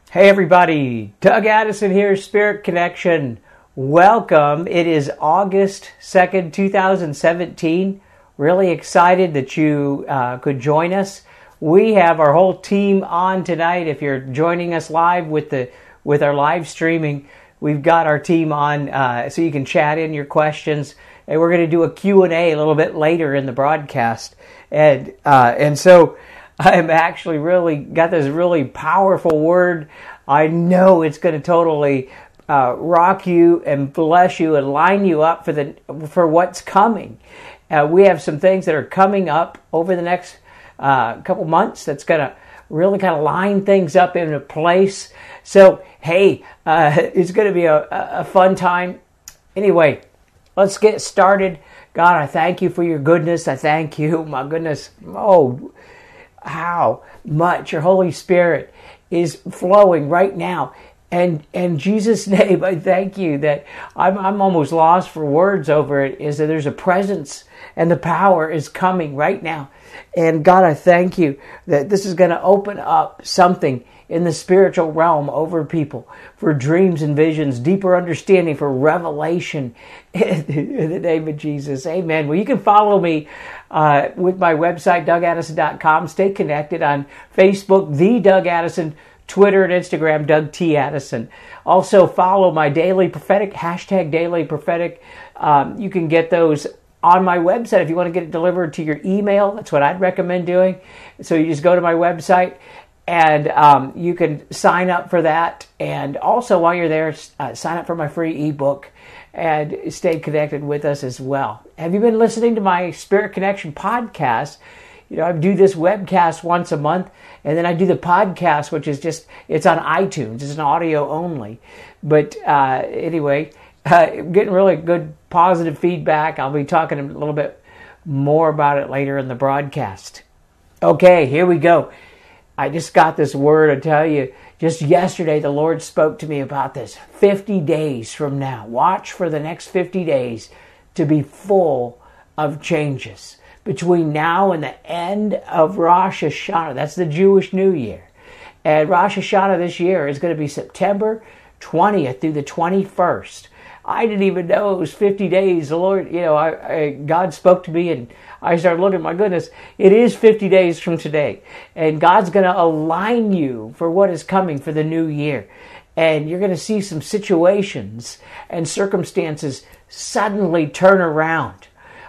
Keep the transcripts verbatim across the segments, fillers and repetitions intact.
Hey everybody, Doug Addison here, Spirit Connection. Welcome. It is August second, two thousand seventeen. Really excited that you uh, could join us. We have our whole team on tonight. If you're joining us live with the with our live streaming, we've got our team on uh, so you can chat in your questions. And we're going to do a Q and A a little bit later in the broadcast. And uh, and so I'm actually really got this really powerful word. I know it's going to totally uh, rock you and bless you and line you up for the for what's coming. Uh, we have some things that are coming up over the next uh, couple months that's going to really kind of line things up into place. So, hey, uh, it's going to be a, a fun time. Anyway, let's get started. God, I thank you for your goodness. I thank you, my goodness. Oh, how much your Holy Spirit is flowing right now. And in Jesus' name, I thank you that I'm, I'm almost lost for words over it, is that there's a presence and the power is coming right now. And God, I thank you that this is going to open up something in the spiritual realm over people for dreams and visions, deeper understanding, for revelation in the name of Jesus. Amen. Well, you can follow me uh, with my website, Doug Addison dot com. Stay connected on Facebook, The Doug Addison, Twitter and Instagram, Doug T. Addison. Also follow my daily prophetic, hashtag daily prophetic. Um, you can get those on my website if you want to get it delivered to your email. That's what I'd recommend doing. So you just go to my website and um, you can sign up for that. And also while you're there, uh, sign up for my free ebook and stay connected with us as well. Have you been listening to my Spirit Connection podcast? You know, I do this webcast once a month, and then I do the podcast, which is just, it's on iTunes. It's an audio only. But uh, anyway, uh, getting really good positive feedback. I'll be talking a little bit more about it later in the broadcast. Okay, here we go. I just got this word, I tell you, just yesterday the Lord spoke to me about this. fifty days from now. Watch for the next fifty days to be full of changes. Between now and the end of Rosh Hashanah, that's the Jewish New Year. And Rosh Hashanah this year is going to be September twentieth through the twenty-first. I didn't even know it was fifty days. The Lord, you know, I, I, God spoke to me and I started looking, my goodness, it is fifty days from today. And God's going to align you for what is coming for the new year. And you're going to see some situations and circumstances suddenly turn around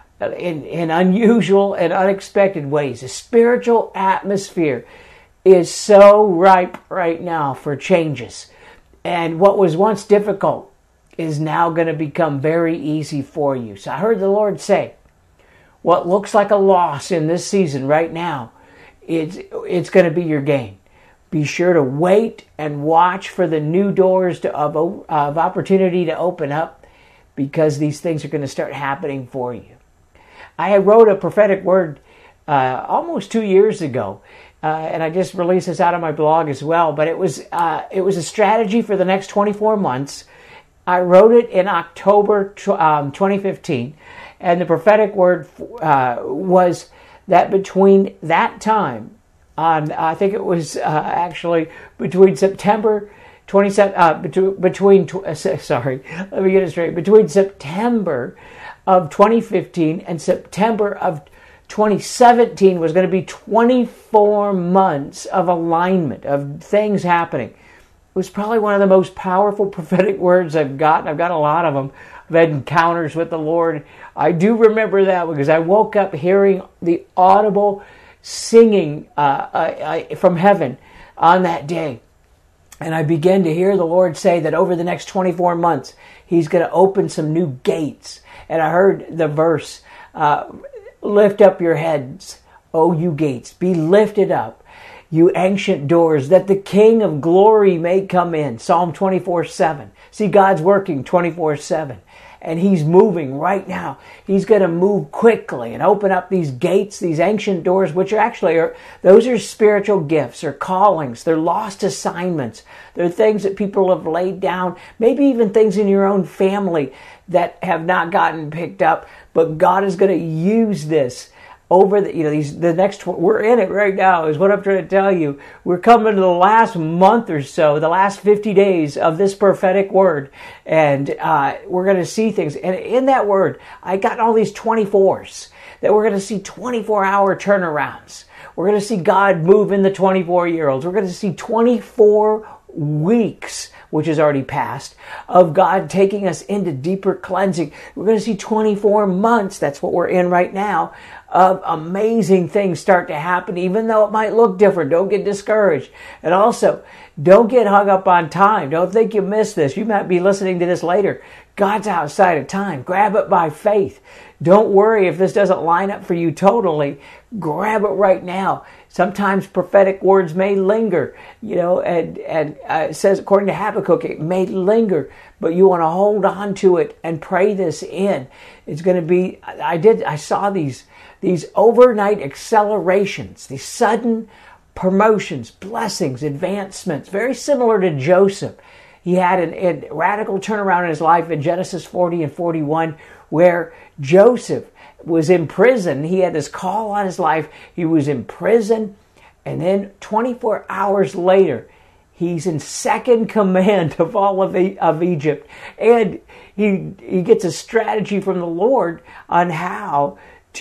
in, in unusual and unexpected ways. The spiritual atmosphere is so ripe right now for changes. And what was once difficult is now going to become very easy for you. So I heard the Lord say, what looks like a loss in this season right now, it's, it's going to be your gain. Be sure to wait and watch for the new doors to, of, of opportunity to open up, because these things are going to start happening for you. I wrote a prophetic word uh, almost two years ago, uh, and I just released this out on my blog as well, but it was uh, it was a strategy for the next twenty-four months. I wrote it in October um, twenty fifteen, and the prophetic word uh, was that between that time, on I think it was uh, actually between September twenty-seven, uh, between, between uh, sorry, let me get it straight, between September of twenty fifteen and September of twenty seventeen was going to be twenty-four months of alignment, of things happening. It was probably one of the most powerful prophetic words I've gotten. I've got a lot of them. I've had encounters with the Lord. I do remember that because I woke up hearing the audible singing uh, uh, uh, from heaven on that day. And I began to hear the Lord say that over the next twenty-four months, He's going to open some new gates. And I heard the verse, uh, lift up your heads, O you gates, be lifted up, you ancient doors, that the King of glory may come in. Psalm twenty-four seven. See, God's working twenty-four seven. And He's moving right now. He's going to move quickly and open up these gates, these ancient doors, which are actually, are, those are spiritual gifts or callings. They're lost assignments. They're things that people have laid down, maybe even things in your own family that have not gotten picked up. But God is going to use this over the, you know, these, the next, we're in it right now is what I'm trying to tell you. We're coming to the last month or so, the last fifty days of this prophetic word. And uh, we're going to see things. And in that word, I got all these twenty-fours that we're going to see twenty-four hour turnarounds. We're going to see God move in the twenty-four year olds. We're going to see twenty-four weeks, which has already passed, of God taking us into deeper cleansing. We're going to see twenty-four months, that's what we're in right now, of amazing things start to happen, even though it might look different. Don't get discouraged. And also, don't get hung up on time. Don't think you missed this. You might be listening to this later. God's outside of time. Grab it by faith. Don't worry if this doesn't line up for you totally. Grab it right now. Sometimes prophetic words may linger, you know, and, and uh, it says, according to Habakkuk, it may linger, but you want to hold on to it and pray this in. It's going to be, I did, I saw these, these overnight accelerations, these sudden promotions, blessings, advancements, very similar to Joseph. He had an, a radical turnaround in his life in Genesis forty and forty-one, where Joseph was in prison. He had this call on his life. He was in prison. And then twenty-four hours later, he's in second command of all of, e- of Egypt. And he, he gets a strategy from the Lord on how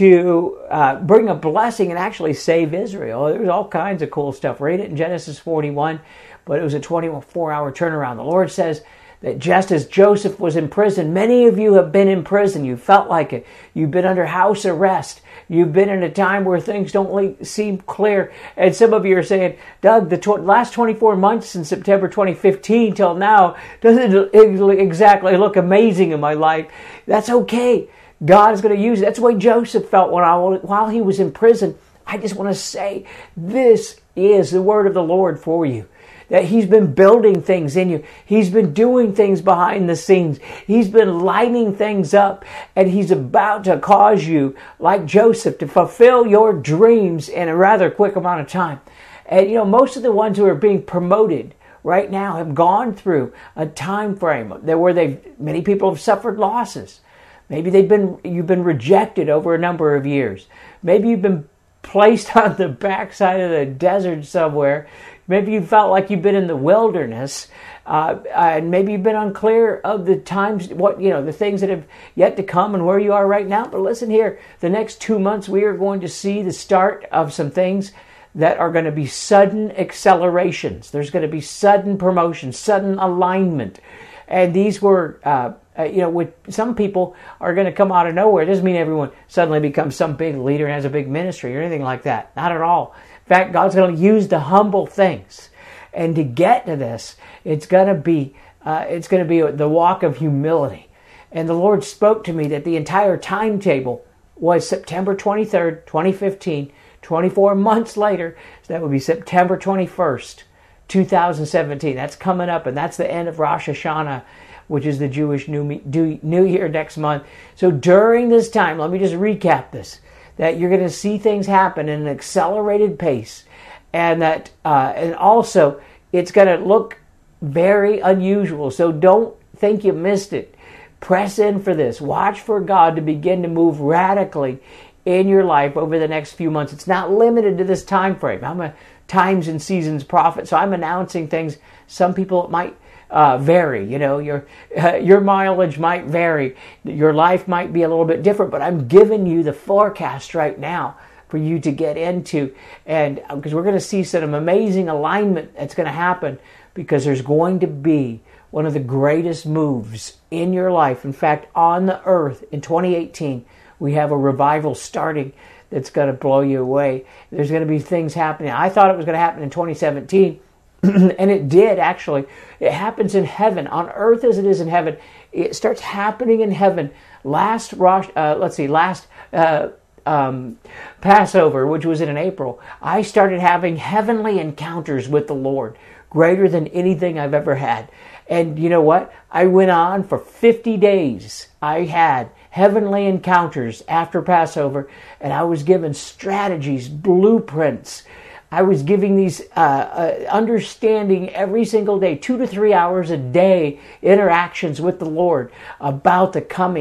to uh, bring a blessing and actually save Israel. There's all kinds of cool stuff. Read it in Genesis forty-one. But it was a twenty-four hour turnaround. The Lord says that just as Joseph was in prison, many of you have been in prison. You felt like it. You've been under house arrest. You've been in a time where things don't seem clear. And some of you are saying, Doug, the tw- last twenty-four months since September twenty fifteen till now doesn't exactly look amazing in my life. That's okay. God is going to use it. That's the way Joseph felt when I, while he was in prison. I just want to say, this is the word of the Lord for you. That he's been building things in you. He's been doing things behind the scenes. He's been lining things up. And he's about to cause you, like Joseph, to fulfill your dreams in a rather quick amount of time. And you know, most of the ones who are being promoted right now have gone through a time frame where they've, many people have suffered losses. Maybe they've been, you've been rejected over a number of years. Maybe you've been placed on the backside of the desert somewhere. Maybe you felt like you've been in the wilderness, uh, and maybe you've been unclear of the times, what you know, the things that have yet to come and where you are right now. But listen here, the next two months we are going to see the start of some things that are going to be sudden accelerations. There's going to be sudden promotion, sudden alignment. And these were, uh, uh, you know, with some people are going to come out of nowhere. It doesn't mean everyone suddenly becomes some big leader and has a big ministry or anything like that. Not at all. In fact, God's going to use the humble things. And to get to this, it's going to be, uh, it's going to be the walk of humility. And the Lord spoke to me that the entire timetable was September twenty-third, twenty fifteen, twenty-four months later. So that would be September twenty-first, two thousand seventeen. That's coming up, and that's the end of Rosh Hashanah, which is the Jewish New, New Year next month. So during this time, let me just recap this, that you're going to see things happen in an accelerated pace, and that, uh, and also it's going to look very unusual. So don't think you missed it. Press in for this. Watch for God to begin to move radically in your life over the next few months. It's not limited to this time frame. I'm a times and seasons prophet, so I'm announcing things. Some people it might uh, vary. You know, your uh, your mileage might vary. Your life might be a little bit different, but I'm giving you the forecast right now for you to get into, and because we're going to see some amazing alignment that's going to happen, because there's going to be one of the greatest moves in your life. In fact, on the earth in twenty eighteen, we have a revival starting that's going to blow you away. There's going to be things happening. I thought it was going to happen in twenty seventeen, and it did actually. It happens in heaven, on earth as it is in heaven. It starts happening in heaven. Last Rosh, uh, let's see, last uh, um, Passover, which was in April, I started having heavenly encounters with the Lord, greater than anything I've ever had. And you know what? I went on for fifty days. I had heavenly encounters after Passover, and I was given strategies, blueprints. I was giving these uh, uh, understanding every single day, two to three hours a day, interactions with the Lord about the coming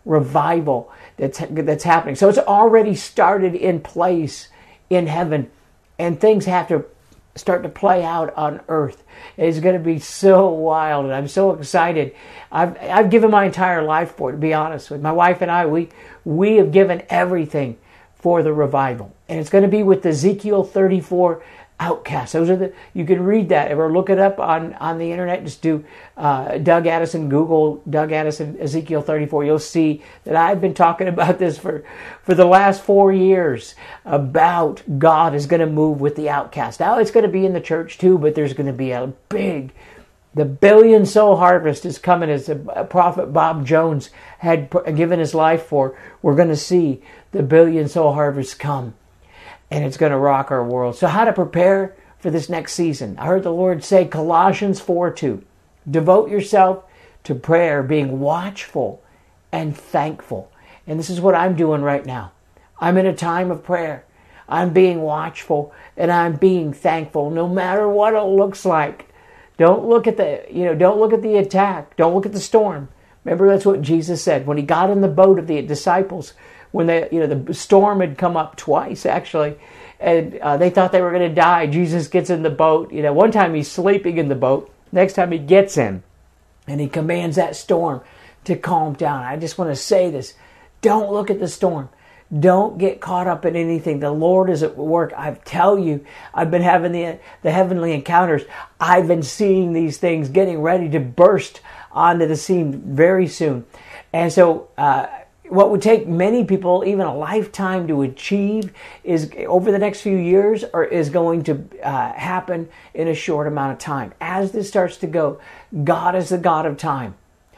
revival that's that's happening. So it's already started in place in heaven, and things have to start to play out on earth. It's going to be so wild, and I'm so excited. I've I've given my entire life for it, to be honest with my wife and I. We we have given everything for the revival, and it's going to be with Ezekiel thirty-four outcasts. Those are the, you can read that or look it up on, on the internet. Just do uh, Doug Addison, Google Doug Addison, Ezekiel thirty-four. You'll see that I've been talking about this for, for the last four years about God is going to move with the outcast. Now it's going to be in the church too, but there's going to be a big, the billion soul harvest is coming, as a prophet Bob Jones had given his life for. We're going to see the billion soul harvest come. And it's going to rock our world. So how to prepare for this next season? I heard the Lord say, Colossians four two, devote yourself to prayer, being watchful and thankful. And this is what I'm doing right now. I'm in a time of prayer. I'm being watchful and I'm being thankful, no matter what it looks like. Don't look at the, you know, don't look at the attack. Don't look at the storm. Remember, that's what Jesus said when he got in the boat of the disciples. When they, you know, the storm had come up twice, actually, and uh, they thought they were going to die. Jesus gets in the boat. You know, one time he's sleeping in the boat. Next time he gets in, and he commands that storm to calm down. I just want to say this. Don't look at the storm. Don't get caught up in anything. The Lord is at work. I tell you, I've been having the, the heavenly encounters. I've been seeing these things getting ready to burst onto the scene very soon. And so, uh, what would take many people even a lifetime to achieve is over the next few years, or is going to uh, happen in a short amount of time. As this starts to go, God is the God of time.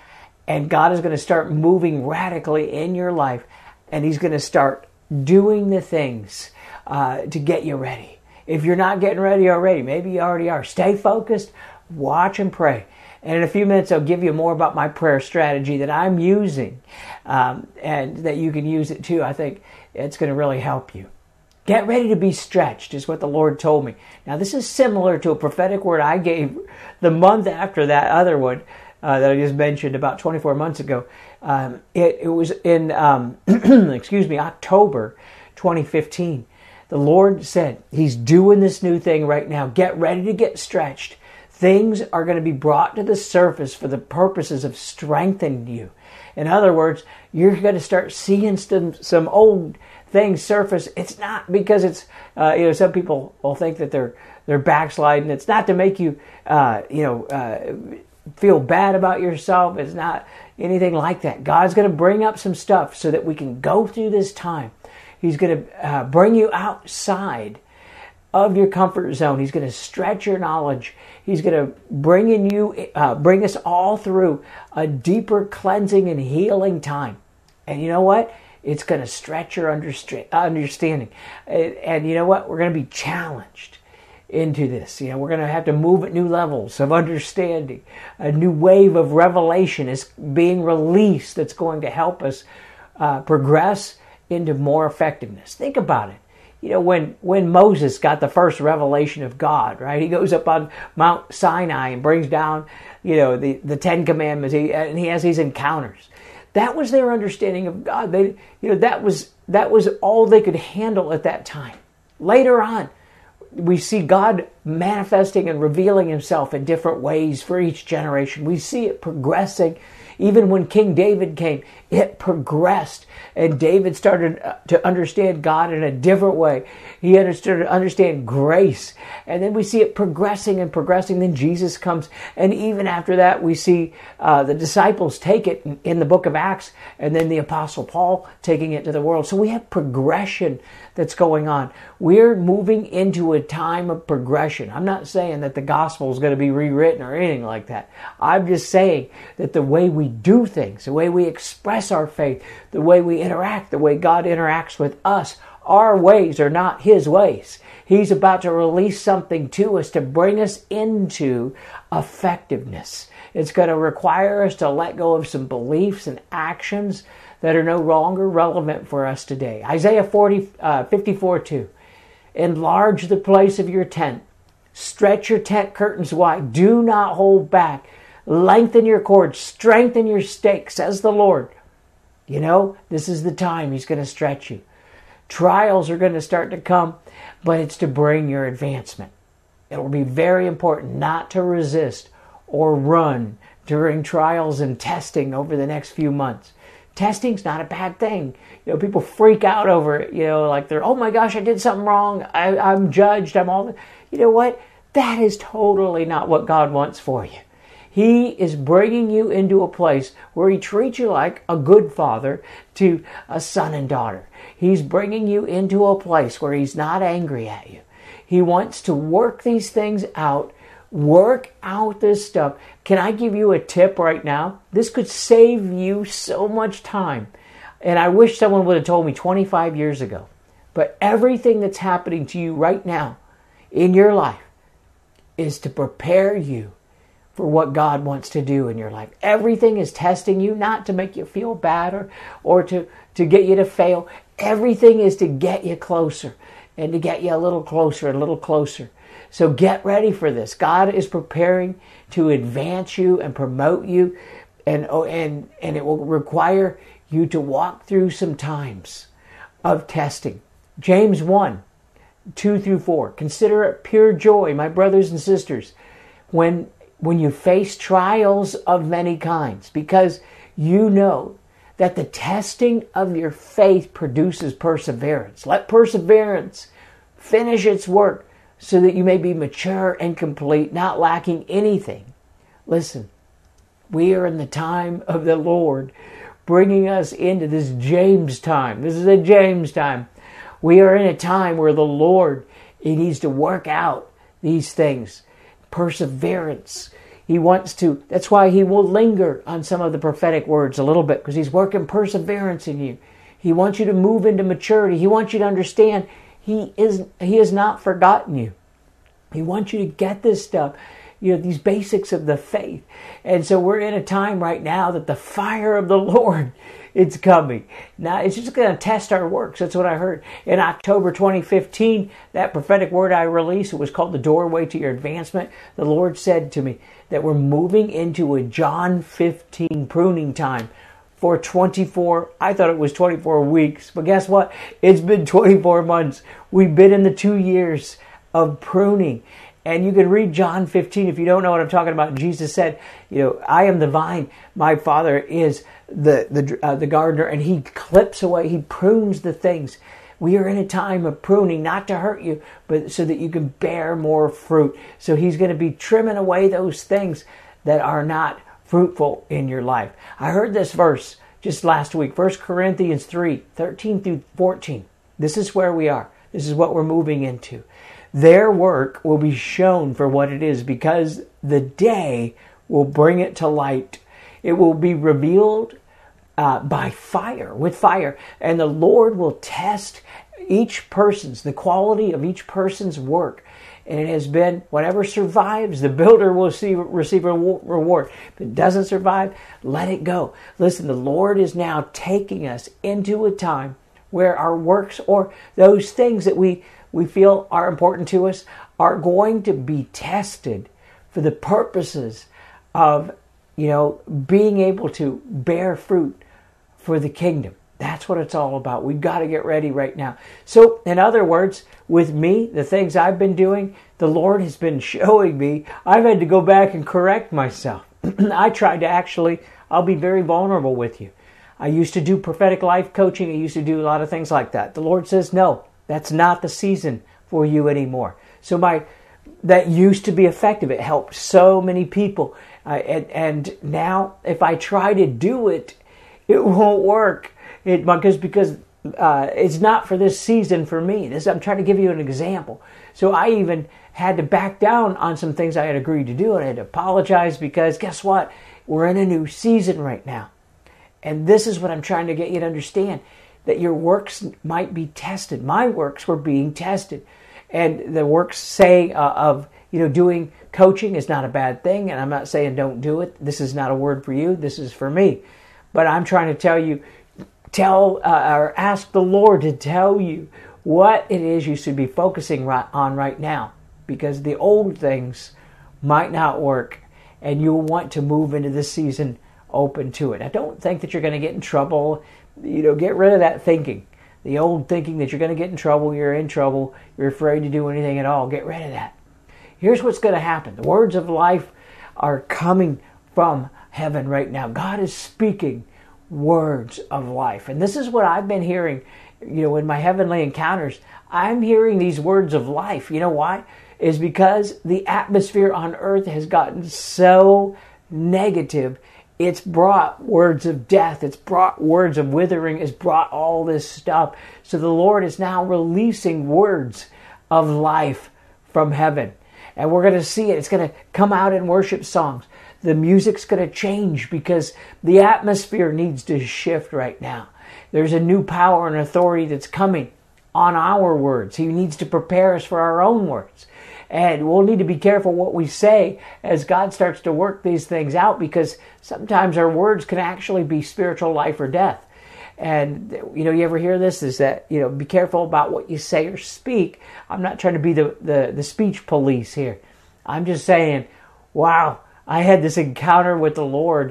And God is going to start moving radically in your life. And He's going to start doing the things uh, to get you ready. If you're not getting ready already, maybe you already are. Stay focused, watch and pray. And in a few minutes, I'll give you more about my prayer strategy that I'm using, um, and that you can use it too. I think it's going to really help you. Get ready to be stretched is what the Lord told me. Now, this is similar to a prophetic word I gave the month after that other one uh, that I just mentioned about twenty-four months ago. Um, it, it was in, um, excuse me, October twenty fifteen. The Lord said, He's doing this new thing right now. Get ready to get stretched. Things are going to be brought to the surface for the purposes of strengthening you. In other words, you're going to start seeing some, some old things surface. It's not because it's, uh, you know, some people will think that they're they're backsliding. It's not to make you, uh, you know, uh, feel bad about yourself. It's not anything like that. God's going to bring up some stuff so that we can go through this time. He's going to uh, bring you outside of your comfort zone. He's going to stretch your knowledge. He's going to bring in you, uh, bring us all through a deeper cleansing and healing time. And you know what? It's going to stretch your understanding. And you know what? We're going to be challenged into this. You know, we're going to have to move at new levels of understanding. A new wave of revelation is being released that's going to help us uh, progress into more effectiveness. Think about it. You know, when, when Moses got the first revelation of God, right? He goes up on Mount Sinai and brings down, you know, the, the Ten Commandments, he, and he has these encounters. That was their understanding of God. They, you know, that was that was all they could handle at that time. Later on, we see God manifesting and revealing Himself in different ways for each generation. We see it progressing. Even when King David came, it progressed. And David started to understand God in a different way. He understood to understand grace. And then we see it progressing and progressing. Then Jesus comes. And even after that, we see uh, the disciples take it in, in the book of Acts. And then the Apostle Paul taking it to the world. So we have progression that's going on. We're moving into a time of progression. I'm not saying that the gospel is going to be rewritten or anything like that. I'm just saying that the way we do things, the way we express our faith, the way we interact, the way God interacts with us, our ways are not His ways. He's about to release something to us to bring us into effectiveness. It's going to require us to let go of some beliefs and actions that are no longer relevant for us today. Isaiah forty, uh, fifty-four two. Enlarge the place of your tent. Stretch your tent curtains wide. Do not hold back. Lengthen your cords. Strengthen your stakes, says the Lord. You know, this is the time He's going to stretch you. Trials are going to start to come, but it's to bring your advancement. It will be very important not to resist or run during trials and testing over the next few months. Testing's not a bad thing. You know, people freak out over it. You know, like they're, oh my gosh, I did something wrong. I, I'm judged. I'm all. You know what? That is totally not what God wants for you. He is bringing you into a place where He treats you like a good father to a son and daughter. He's bringing you into a place where He's not angry at you. He wants to work these things out. Work out this stuff. Can I give you a tip right now? This could save you so much time. And I wish someone would have told me twenty-five years ago. But everything that's happening to you right now in your life is to prepare you for what God wants to do in your life. Everything is testing you, not to make you feel bad or, or to, to get you to fail. Everything is to get you closer and to get you a little closer, a little closer. So get ready for this. God is preparing to advance you and promote you, and and and it will require you to walk through some times of testing. James one, two through four. Consider it pure joy, my brothers and sisters, when when you face trials of many kinds, because you know that the testing of your faith produces perseverance. Let perseverance finish its work, so that you may be mature and complete, not lacking anything. Listen, we are in the time of the Lord, bringing us into this James time. This is a James time. We are in a time where the Lord, He needs to work out these things. Perseverance. He wants to, that's why He will linger on some of the prophetic words a little bit, because He's working perseverance in you. He wants you to move into maturity. He wants you to understand He is He has not forgotten you. He wants you to get this stuff, you know, these basics of the faith. And so we're in a time right now that the fire of the Lord, it's coming. Now, it's just going to test our works. That's what I heard. In October twenty fifteen, that prophetic word I released, it was called The Doorway to Your Advancement. The Lord said to me that we're moving into a John fifteen pruning time. For twenty-four, I thought it was twenty-four weeks, but guess what? It's been twenty-four months. We've been in the two years of pruning. And you can read John fifteen if you don't know what I'm talking about. Jesus said, you know, I am the vine. My Father is the the uh, the gardener, and He clips away. He prunes the things. We are in a time of pruning, not to hurt you, but so that you can bear more fruit. So He's going to be trimming away those things that are not fruitful in your life. I heard this verse just last week, First Corinthians three, thirteen through fourteen. This is where we are. This is what we're moving into. Their work will be shown for what it is, because the day will bring it to light. It will be revealed uh, by fire, with fire. And the Lord will test each person's, the quality of each person's work. And it has been, whatever survives, the builder will see, receive a reward. If it doesn't survive, let it go. Listen, the Lord is now taking us into a time where our works, or those things that we, we feel are important to us, are going to be tested for the purposes of, you know, being able to bear fruit for the kingdom. That's what it's all about. We've got to get ready right now. So, in other words, with me, the things I've been doing, the Lord has been showing me. I've had to go back and correct myself. I tried to actually, I'll be very vulnerable with you. I used to do prophetic life coaching. I used to do a lot of things like that. The Lord says, no, that's not the season for you anymore. So my that used to be effective. It helped so many people. Uh, and, and now, if I try to do it, it won't work. It because because uh, it's not for this season for me. This I'm trying to give you an example. So I even had to back down on some things I had agreed to do, and I had to apologize because guess what? We're in a new season right now, and this is what I'm trying to get you to understand: that your works might be tested. My works were being tested, and the works say uh, of you know doing coaching is not a bad thing, and I'm not saying don't do it. This is not a word for you. This is for me, but I'm trying to tell you. Tell uh, or ask the Lord to tell you what it is you should be focusing right on right now, because the old things might not work, and you'll want to move into this season open to it. Now, don't think that you're going to get in trouble. You know, get rid of that thinking. The old thinking that you're going to get in trouble, you're in trouble, you're afraid to do anything at all. Get rid of that. Here's what's going to happen. The words of life are coming from heaven right now. God is speaking words of life. And this is what I've been hearing, you know, in my heavenly encounters. I'm hearing these words of life. You know why? Is because the atmosphere on earth has gotten so negative. It's brought words of death. It's brought words of withering. It's brought all this stuff. So the Lord is now releasing words of life from heaven. And we're going to see it. It's going to come out in worship songs. The music's going to change because the atmosphere needs to shift right now. There's a new power and authority that's coming on our words. He needs to prepare us for our own words. And we'll need to be careful what we say as God starts to work these things out, because sometimes our words can actually be spiritual life or death. And, you know, you ever hear this, is that, you know, be careful about what you say or speak. I'm not trying to be the, the, the speech police here. I'm just saying, wow, I had this encounter with the Lord,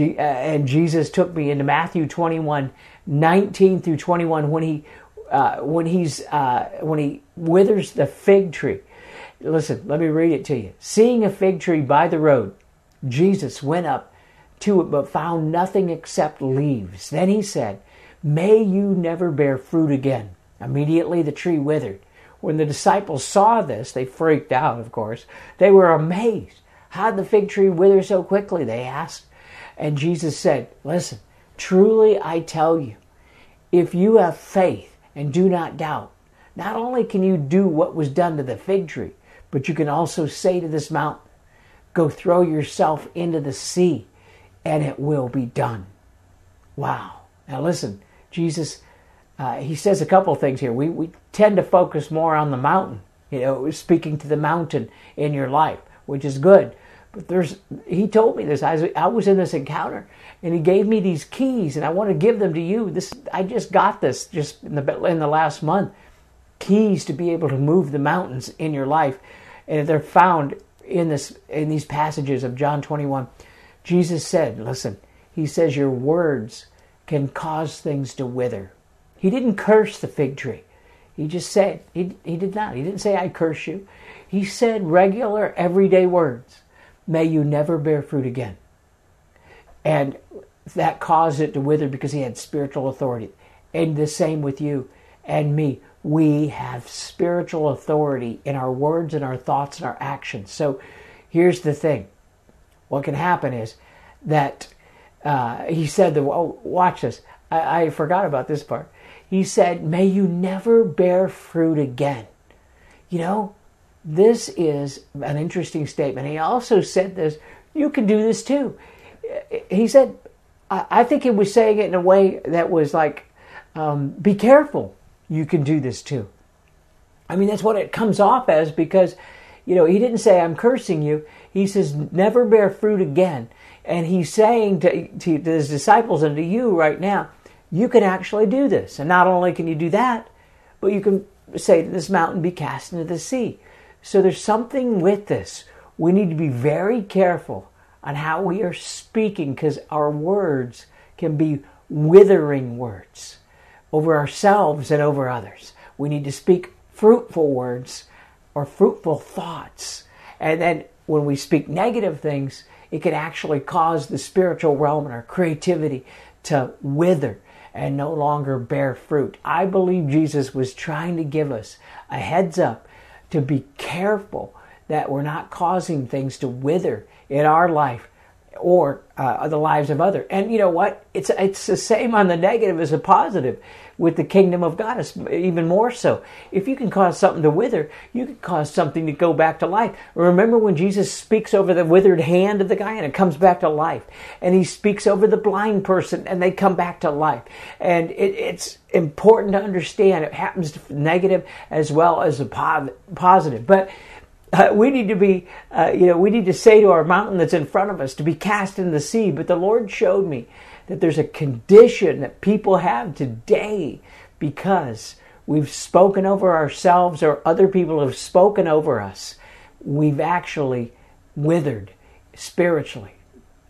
and Jesus took me into Matthew twenty-one, nineteen through twenty-one, when he, uh, when he's, uh, when he withers the fig tree. Listen, let me read it to you. Seeing a fig tree by the road, Jesus went up to it, but found nothing except leaves. Then he said, "May you never bear fruit again." Immediately the tree withered. When the disciples saw this, they freaked out, of course. They were amazed. "How did the fig tree wither so quickly?" they asked. And Jesus said, "Listen, truly I tell you, if you have faith and do not doubt, not only can you do what was done to the fig tree, but you can also say to this mountain, 'Go throw yourself into the sea,' and it will be done." Wow. Now listen, Jesus, uh, he says a couple of things here. We, we tend to focus more on the mountain, you know, speaking to the mountain in your life, which is good. But there's, he told me this. I was, I was in this encounter, and he gave me these keys, and I want to give them to you. This, I just got this just in the, in the last month. Keys to be able to move the mountains in your life. And they're found in this, in these passages of John twenty-one. Jesus said, listen, he says your words can cause things to wither. He didn't curse the fig tree. He just said, he, he did not. He didn't say, "I curse you." He said regular, everyday words. "May you never bear fruit again." And that caused it to wither because he had spiritual authority. And the same with you and me. We have spiritual authority in our words and our thoughts and our actions. So here's the thing. What can happen is that uh, he said, that, oh, watch this. I, I forgot about this part. He said, "May you never bear fruit again." You know, this is an interesting statement. He also said this, you can do this too. He said, I, I think he was saying it in a way that was like, um, be careful. You can do this too. I mean, that's what it comes off as, because, you know, he didn't say, "I'm cursing you." He says, "Never bear fruit again." And he's saying to, to, to his disciples and to you right now, you can actually do this. And not only can you do that, but you can say to this mountain, "Be cast into the sea." So there's something with this. We need to be very careful on how we are speaking, because our words can be withering words over ourselves and over others. We need to speak fruitful words or fruitful thoughts. And then when we speak negative things, it can actually cause the spiritual realm and our creativity to wither and no longer bear fruit. I believe Jesus was trying to give us a heads up to be careful that we're not causing things to wither in our life or uh, the lives of others. And you know what? It's it's the same on the negative as the positive with the kingdom of God. It's even more so. If you can cause something to wither, you can cause something to go back to life. Remember when Jesus speaks over the withered hand of the guy and it comes back to life. And he speaks over the blind person and they come back to life. And it, it's important to understand it happens to negative as well as the positive. But Uh, we need to be, uh, you know, we need to say to our mountain that's in front of us to be cast in the sea. But the Lord showed me that there's a condition that people have today because we've spoken over ourselves or other people have spoken over us. We've actually withered spiritually.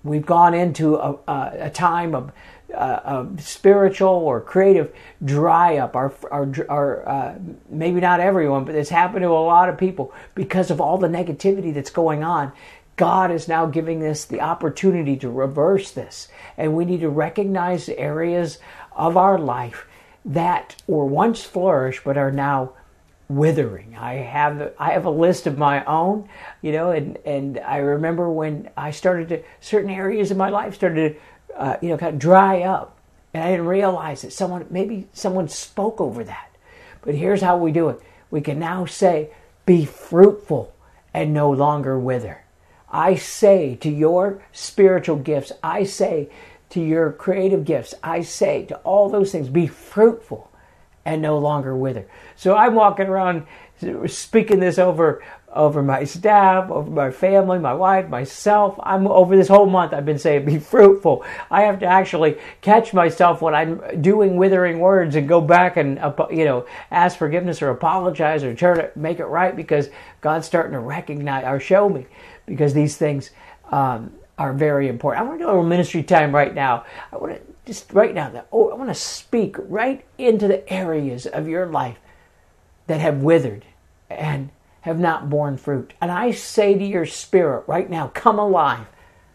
we've gone into a, a, a time of uh, a spiritual or creative dry up. Our, our, our uh, maybe not everyone, but it's happened to a lot of people because of all the negativity that's going on. God is now giving us the opportunity to reverse this. And we need to recognize the areas of our life that were once flourished but are now withering. I have I have a list of my own, you know, and, and I remember when I started to, certain areas of my life started to, uh, you know, kind of dry up. And I didn't realize that someone, maybe someone spoke over that. But here's how we do it. We can now say, be fruitful and no longer wither. I say to your spiritual gifts, I say to your creative gifts, I say to all those things, be fruitful and no longer wither. So I'm walking around speaking this over, over my staff, over my family, my wife, myself. I'm over this whole month I've been saying, be fruitful. I have to actually catch myself when I'm doing withering words and go back and, you know, ask forgiveness or apologize or try to make it right, because God's starting to recognize or show me. Because these things um, are very important. I want to do a little ministry time right now. I want to just right now. That, oh, I want to speak right into the areas of your life that have withered and have not borne fruit. And I say to your spirit right now, come alive.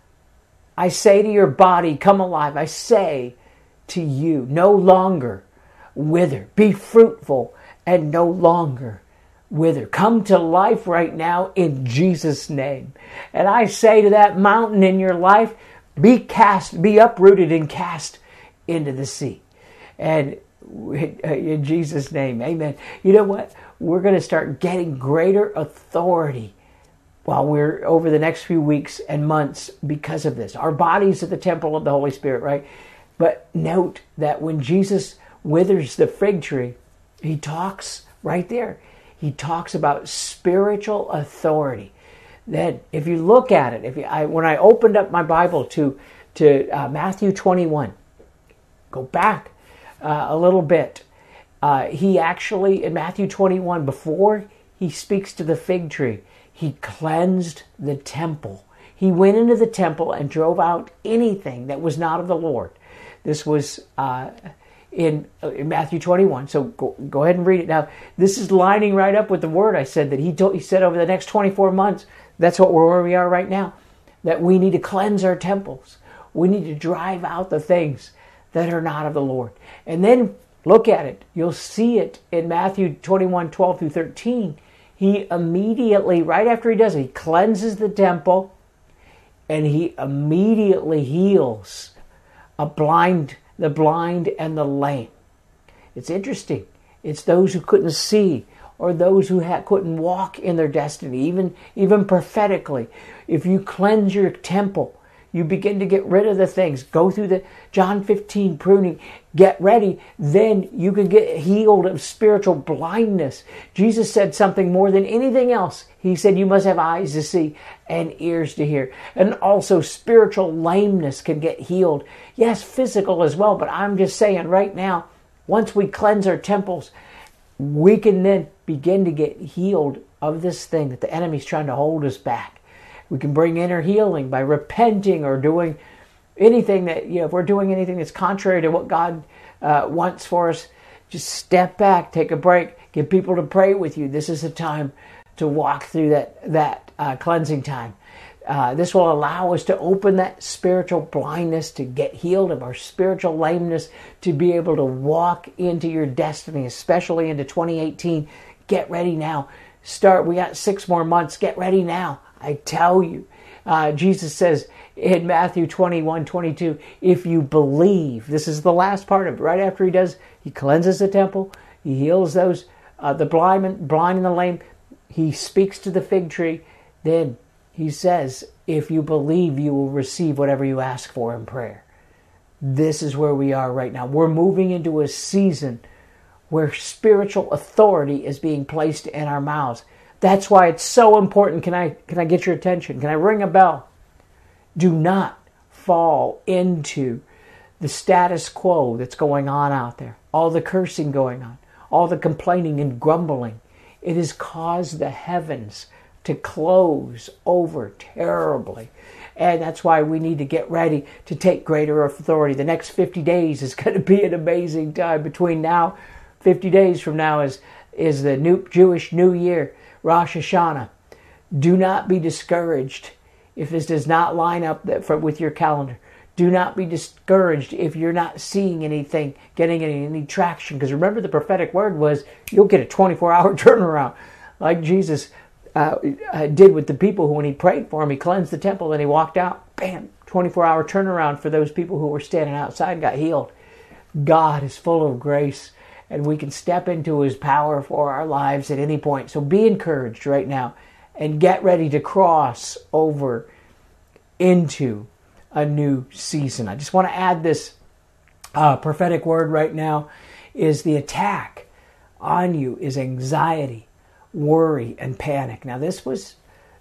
I say to your body, come alive. I say to you, no longer wither. Be fruitful and no longer wither. Come to life right now in Jesus' name. And I say to that mountain in your life, be cast, be uprooted and cast into the sea. And in Jesus' name, amen. You know what? We're going to start getting greater authority while we're over the next few weeks and months because of this. Our bodies are the temple of the Holy Spirit, right? But note that when Jesus withers the fig tree, he talks right there. He talks about spiritual authority. Then, if you look at it, if you, I, when I opened up my Bible to to uh, Matthew twenty-one, go back uh, a little bit. Uh, he actually in Matthew twenty-one, before he speaks to the fig tree, he cleansed the temple. He went into the temple and drove out anything that was not of the Lord. This was Uh, In, in Matthew twenty-one, so go, go ahead and read it. Now, this is lining right up with the word I said that he told, he said over the next twenty-four months. That's what we're where we are right now. That we need to cleanse our temples. We need to drive out the things that are not of the Lord. And then look at it. You'll see it in Matthew twenty-one, twelve through thirteen. He immediately, right after he does it, he cleanses the temple, and he immediately heals a blind. The blind and the lame. It's interesting. It's those who couldn't see or those who ha- couldn't walk in their destiny, even, even prophetically. If you cleanse your temple, you begin to get rid of the things. Go through the John fifteen pruning. Get ready. Then you can get healed of spiritual blindness. Jesus said something more than anything else. He said you must have eyes to see and ears to hear. And also spiritual lameness can get healed. Yes, physical as well. But I'm just saying right now, once we cleanse our temples, we can then begin to get healed of this thing that the enemy's trying to hold us back. We can bring inner healing by repenting or doing anything that, you know, if we're doing anything that's contrary to what God uh, wants for us, just step back, take a break, get people to pray with you. This is the time to walk through that, that uh, cleansing time. Uh, this will allow us to open that spiritual blindness, to get healed of our spiritual lameness, to be able to walk into your destiny, especially into twenty eighteen. Get ready now. Start. We got six more months. Get ready now. I tell you, uh, Jesus says in Matthew twenty-one, twenty-two, if you believe, this is the last part of it, right after he does, he cleanses the temple, he heals those, uh, the blind, blind and the lame, he speaks to the fig tree, then he says, if you believe, you will receive whatever you ask for in prayer. This is where we are right now. We're moving into a season where spiritual authority is being placed in our mouths. That's why it's so important. Can I can I get your attention? Can I ring a bell? Do not fall into the status quo that's going on out there. All the cursing going on. All the complaining and grumbling. It has caused the heavens to close over terribly. And that's why we need to get ready to take greater authority. The next fifty days is going to be an amazing time. Between now, fifty days from now is, is the new Jewish New Year, Rosh Hashanah. Do not be discouraged if this does not line up with your calendar. Do not be discouraged if you're not seeing anything, getting any, any traction. Because remember, the prophetic word was you'll get a twenty-four hour turnaround. Like Jesus uh, uh, did with the people who, when he prayed for them, he cleansed the temple, then he walked out. Bam! twenty-four hour turnaround for those people who were standing outside and got healed. God is full of grace, and we can step into his power for our lives at any point. So be encouraged right now and get ready to cross over into a new season. I just want to add this uh, prophetic word right now is the attack on you is anxiety, worry, and panic. Now this was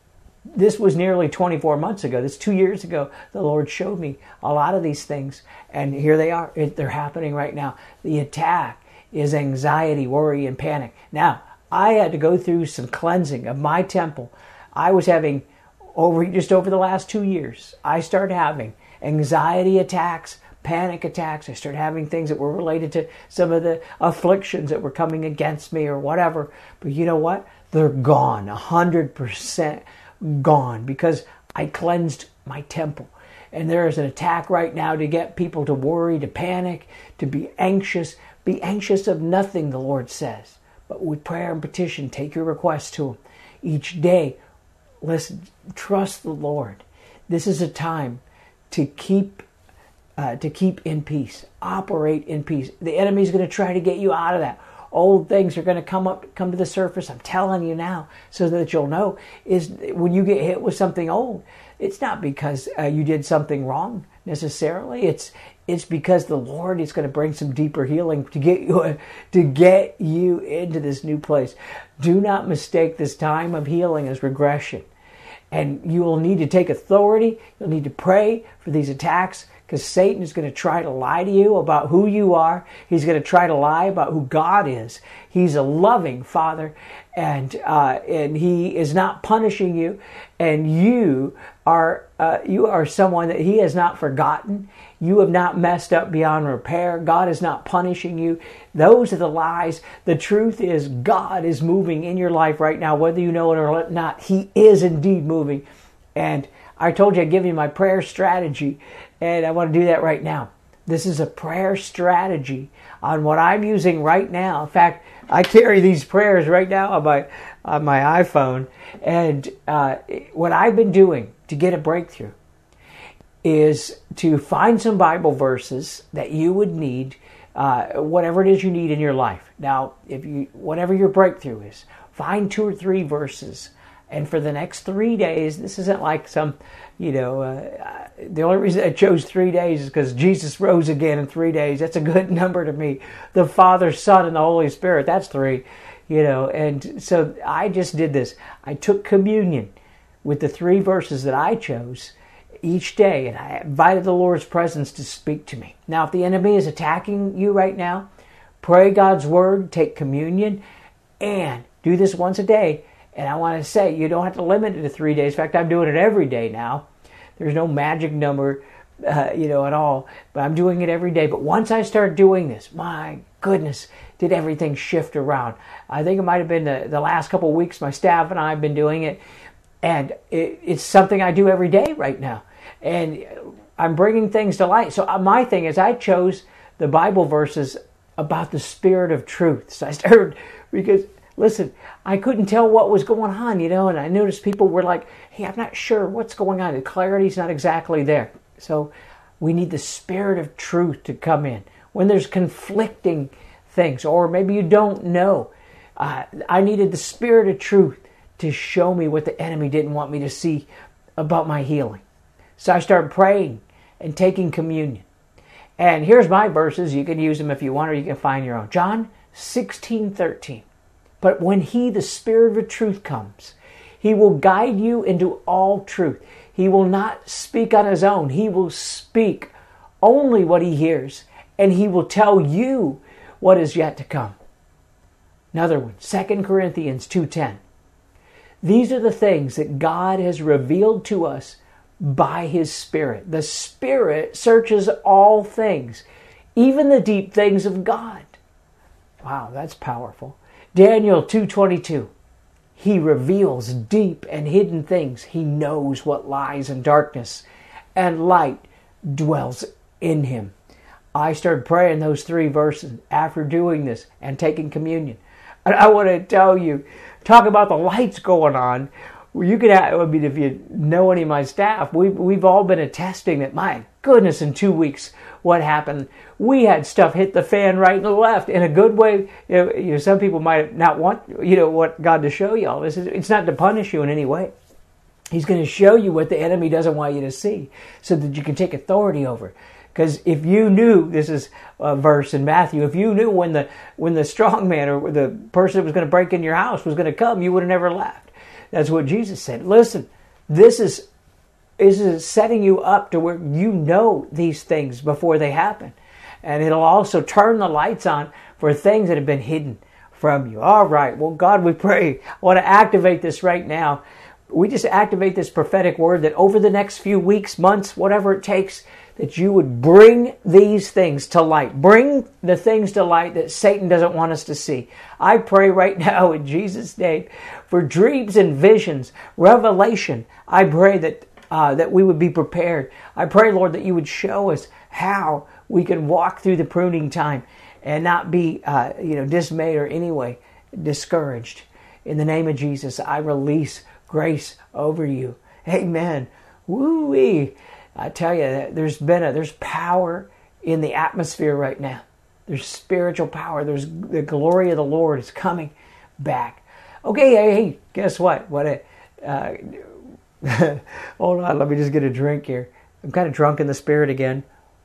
this was nearly twenty-four months ago. This two years ago. The Lord showed me a lot of these things, and here they are. It, they're happening right now. The attack is anxiety, worry, and panic. Now, I had to go through some cleansing of my temple. I was having Over just over the last two years, I started having anxiety attacks, panic attacks. I started having things that were related to some of the afflictions that were coming against me or whatever. But you know what? They're gone, one hundred percent gone, because I cleansed my temple. And there is an attack right now to get people to worry, to panic, to be anxious. Be anxious of nothing, the Lord says. But with prayer and petition, take your requests to him each day. Listen, trust the Lord. This is a time to keep uh, to keep in peace. Operate in peace. The enemy is going to try to get you out of that. Old things are going to come up, come to the surface. I'm telling you now, so that you'll know. Is when you get hit with something old, it's not because uh, you did something wrong necessarily. It's it's because the Lord is going to bring some deeper healing to get you to get you into this new place. Do not mistake this time of healing as regression. And you will need to take authority. You'll need to pray for these attacks, because Satan is going to try to lie to you about who you are. He's going to try to lie about who God is. He's a loving Father, and uh, and He is not punishing you. And you are uh, you are someone that He has not forgotten. You have not messed up beyond repair. God is not punishing you. Those are the lies. The truth is God is moving in your life right now, whether you know it or not. He is indeed moving. And I told you I'd give you my prayer strategy, and I want to do that right now. This is a prayer strategy on what I'm using right now. In fact, I carry these prayers right now on my on my iPhone. And uh, what I've been doing to get a breakthrough is to find some Bible verses that you would need, uh, whatever it is you need in your life. Now, if you whatever your breakthrough is, find two or three verses. And for the next three days, this isn't like some, you know, uh, the only reason I chose three days is because Jesus rose again in three days. That's a good number to me. The Father, Son, and the Holy Spirit, that's three, you know. And so I just did this. I took communion with the three verses that I chose each day, and I invited the Lord's presence to speak to me. Now, if the enemy is attacking you right now, pray God's word, take communion, and do this once a day. And I want to say, you don't have to limit it to three days. In fact, I'm doing it every day now. There's no magic number, uh, you know, at all. But I'm doing it every day. But once I start doing this, my goodness, did everything shift around. I think it might have been the, the last couple of weeks, my staff and I have been doing it. And it, it's something I do every day right now. And I'm bringing things to light. So my thing is, I chose the Bible verses about the Spirit of truth. So I started, because listen, I couldn't tell what was going on, you know, and I noticed people were like, hey, I'm not sure what's going on. The clarity's not exactly there. So we need the Spirit of truth to come in. When there's conflicting things, or maybe you don't know, uh, I needed the Spirit of truth to show me what the enemy didn't want me to see about my healing. So I started praying and taking communion. And here's my verses. You can use them if you want, or you can find your own. John sixteen thirteen. But when he, the Spirit of truth, comes, he will guide you into all truth. He will not speak on his own. He will speak only what he hears, and he will tell you what is yet to come. Another one, Second Corinthians two ten. These are the things that God has revealed to us by His Spirit. The Spirit searches all things, even the deep things of God. Wow, that's powerful. Daniel two twenty-two. He reveals deep and hidden things. He knows what lies in darkness, and light dwells in Him. I started praying those three verses after doing this and taking communion. And I want to tell you, talk about the lights going on. You could have, I mean, if you know any of my staff, we've, we've all been attesting that, my goodness, in two weeks, what happened? We had stuff hit the fan right and left in a good way. You know, you know, some people might not want, you know, what God to show you all this. It's not to punish you in any way. He's going to show you what the enemy doesn't want you to see so that you can take authority over it. Because if you knew, this is a verse in Matthew, if you knew when the when the strong man or the person that was going to break in your house was going to come, you would have never left. That's what Jesus said. Listen, this is, this is setting you up to where you know these things before they happen. And it'll also turn the lights on for things that have been hidden from you. All right. Well, God, we pray. I want to activate this right now. We just activate this prophetic word that over the next few weeks, months, whatever it takes, that you would bring these things to light. Bring the things to light that Satan doesn't want us to see. I pray right now in Jesus' name for dreams and visions, revelation. I pray that uh, that we would be prepared. I pray, Lord, that you would show us how we can walk through the pruning time and not be uh, you know, dismayed or anyway discouraged. In the name of Jesus, I release grace over you. Amen. Woo-wee. I tell you, there's been a, there's power in the atmosphere right now. There's spiritual power. There's the glory of the Lord is coming back. Okay, hey, hey guess what? What a, uh, hold on, let me just get a drink here. I'm kind of drunk in the spirit again.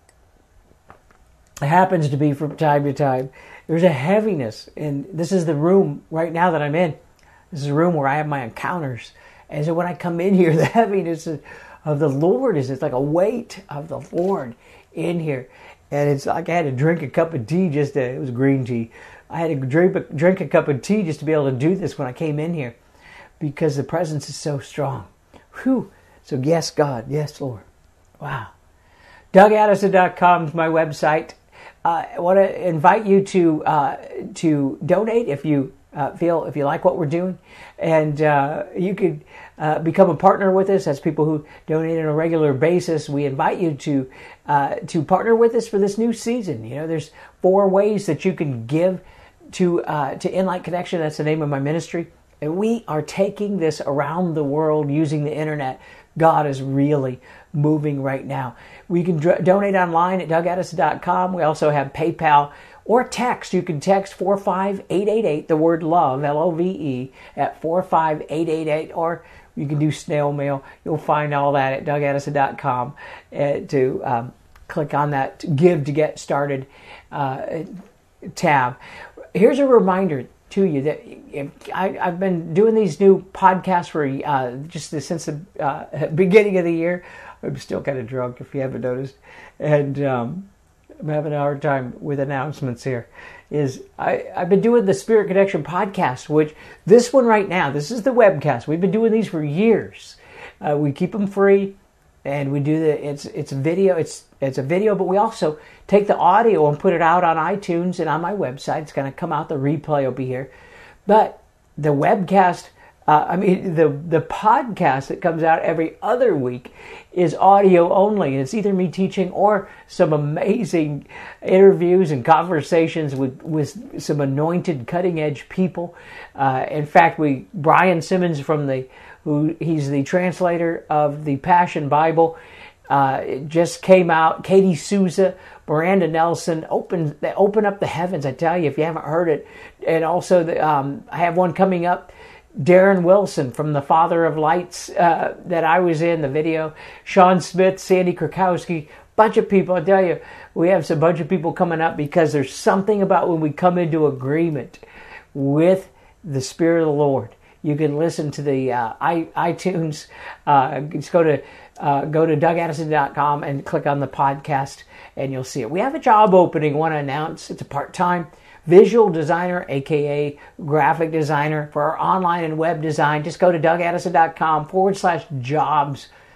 It happens to be from time to time. There's a heaviness, and this is the room right now that I'm in. This is a room where I have my encounters. And so when I come in here, the heaviness is, of the Lord is, it's like a weight of the Lord in here. And it's like I had to drink a cup of tea just to, it was green tea. I had to drink a, drink a cup of tea just to be able to do this when I came in here because the presence is so strong. Whew. So yes, God. Yes, Lord. Wow. Doug Addison dot com is my website. Uh, I want to invite you to uh, to donate if you uh, feel, if you like what we're doing. And uh, you could uh, become a partner with us. That's people who donate on a regular basis. We invite you to uh, to partner with us for this new season. You know, there's four ways that you can give to uh, to Enlight Connection. That's the name of my ministry. And we are taking this around the world using the internet. God is really moving right now. We can dr- donate online at Doug Addison dot com. We also have PayPal or text. You can text four five eight eight eight, the word love, L O V E, at four five eight eight eight, or you can do snail mail. You'll find all that at Doug Addison dot com uh, to um, click on that give to get started uh, tab. Here's a reminder to you that if I, I've been doing these new podcasts for uh, just since the uh, beginning of the year. I'm still kind of drunk, if you haven't noticed, and um, I'm having a hard time with announcements here. Is I, I've been doing the Spirit Connection podcast, which this one right now, this is the webcast. We've been doing these for years. Uh, we keep them free, and we do the it's it's a video. It's it's a video, but we also take the audio and put it out on iTunes and on my website. It's going to come out. The replay will be here, but the webcast. Uh, I mean, the the podcast that comes out every other week is audio only. It's either me teaching or some amazing interviews and conversations with, with some anointed, cutting-edge people. Uh, in fact, we Brian Simmons from the who he's the translator of the Passion Bible. Uh, it just came out. Katie Souza, Miranda Nelson, open they open up the heavens. I tell you, if you haven't heard it, and also the, um, I have one coming up. Darren Wilson from the Father of Lights uh, that I was in the video. Sean Smith, Sandy Krakowski, bunch of people. I tell you, we have some bunch of people coming up because there's something about when we come into agreement with the Spirit of the Lord. You can listen to the uh, i iTunes. Uh, just go to uh, go to Doug Addison dot com and click on the podcast, and you'll see it. We have a job opening. Want to announce? It's a part time. Visual designer, aka graphic designer for our online and web design. Just go to Doug Addison dot com forward slash jobs.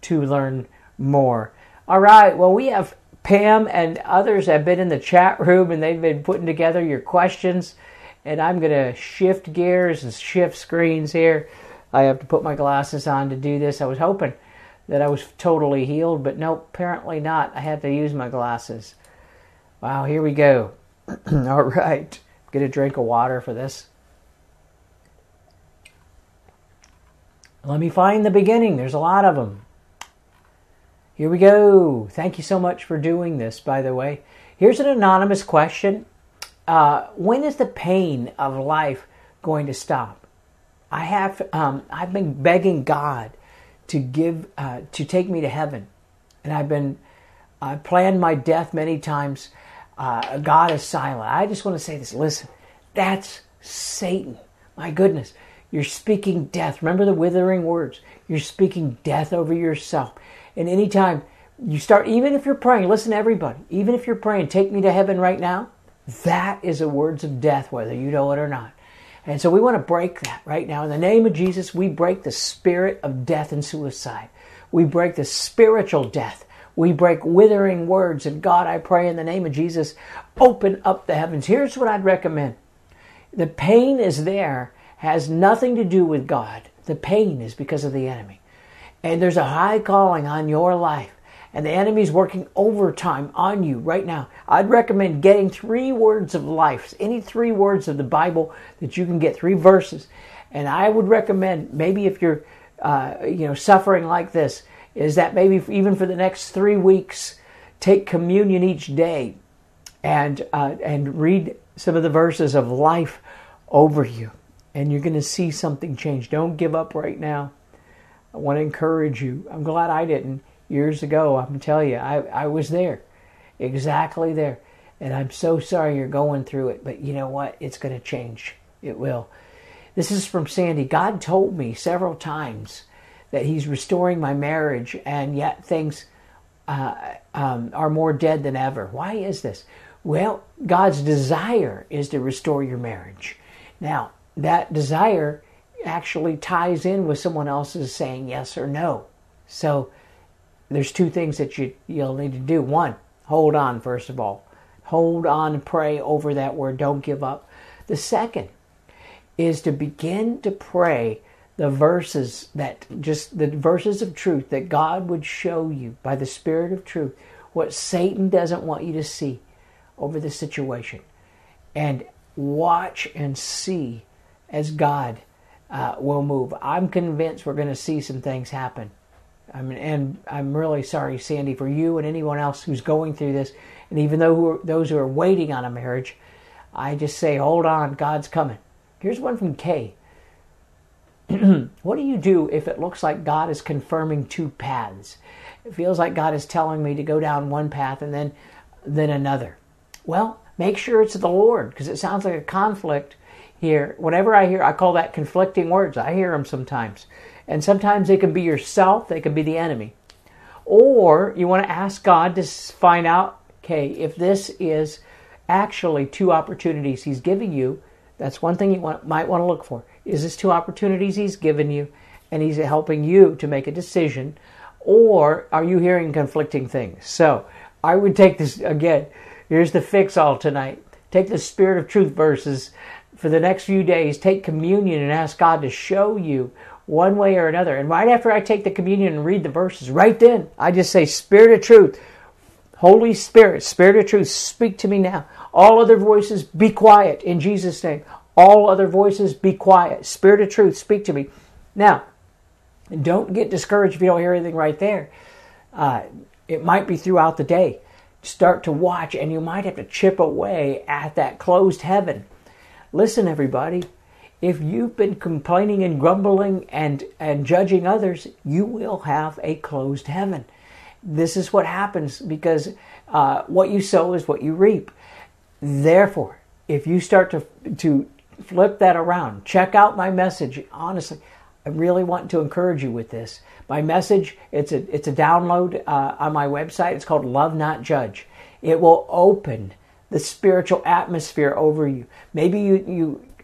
to learn more. All right, well, we have Pam and others have been in the chat room, and they've been putting together your questions. And I'm going to shift gears and shift screens here. I have to put my glasses on to do this. I was hoping that I was totally healed, but no, apparently not. I had to use my glasses. Wow, here we go. All right, get a drink of water for this. Let me find the beginning. There's a lot of them. Here we go. Thank you so much for doing this, by the way. Here's an anonymous question. Uh, when is the pain of life going to stop? I have, um, I've been begging God to give, uh, to take me to heaven. And I've been, I planned my death many times. Uh, God is silent. I just want to say this. Listen, that's Satan. My goodness. You're speaking death. Remember the withering words. You're speaking death over yourself. And anytime you start, even if you're praying, listen to everybody, even if you're praying, take me to heaven right now, that is a words of death, whether you know it or not. And so we want to break that right now. In the name of Jesus, we break the spirit of death and suicide. We break the spiritual death. We break withering words. And God, I pray in the name of Jesus, open up the heavens. Here's what I'd recommend. The pain is there, has nothing to do with God. The pain is because of the enemy. And there's a high calling on your life. And the enemy's working overtime on you right now. I'd recommend getting three words of life. Any three words of the Bible that you can get, three verses. And I would recommend, maybe if you're uh, you know, suffering like this, is that maybe even for the next three weeks, take communion each day and uh, and read some of the verses of life over you. And you're going to see something change. Don't give up right now. I want to encourage you. I'm glad I didn't. Years ago, I'm telling you, I, I was there. Exactly there. And I'm so sorry you're going through it. But you know what? It's going to change. It will. This is from Sandy. God told me several times that He's restoring my marriage, and yet things uh, um, are more dead than ever. Why is this? Well, God's desire is to restore your marriage. Now, that desire actually ties in with someone else's saying yes or no. So there's two things that you, you'll need to do. One, hold on, first of all. Hold on and pray over that word. Don't give up. The second is to begin to pray the verses that, just the verses of truth that God would show you by the Spirit of truth, what Satan doesn't want you to see over the situation. And watch and see as God uh, will move. I'm convinced we're going to see some things happen. I mean, and I'm really sorry, Sandy, for you and anyone else who's going through this. And even though who are, those who are waiting on a marriage, I just say, hold on, God's coming. Here's one from Kay. What do you do if it looks like God is confirming two paths? It feels like God is telling me to go down one path and then, then another. Well, make sure it's the Lord, because it sounds like a conflict here. Whenever I hear, I call that conflicting words. I hear them sometimes. And sometimes they can be yourself, they can be the enemy. Or you want to ask God to find out, okay, if this is actually two opportunities He's giving you. That's one thing you want, might want to look for. Is this two opportunities He's given you and He's helping you to make a decision? Or are you hearing conflicting things? So I would take this, again, here's the fix-all tonight. Take the Spirit of Truth verses for the next few days. Take communion and ask God to show you one way or another. And right after I take the communion and read the verses, right then, I just say, Spirit of Truth, Holy Spirit, Spirit of Truth, speak to me now. All other voices, be quiet in Jesus' name. All other voices, be quiet. Spirit of Truth, speak to me. Now, don't get discouraged if you don't hear anything right there. Uh, it might be throughout the day. Start to watch, and you might have to chip away at that closed heaven. Listen, everybody. If you've been complaining and grumbling and, and judging others, you will have a closed heaven. This is what happens because uh, what you sow is what you reap. Therefore, if you start to to flip that around, check out my message. Honestly, I really want to encourage you with this. My message, it's a it's a download uh, on my website. It's called Love Not Judge. It will open the spiritual atmosphere over you. Maybe you you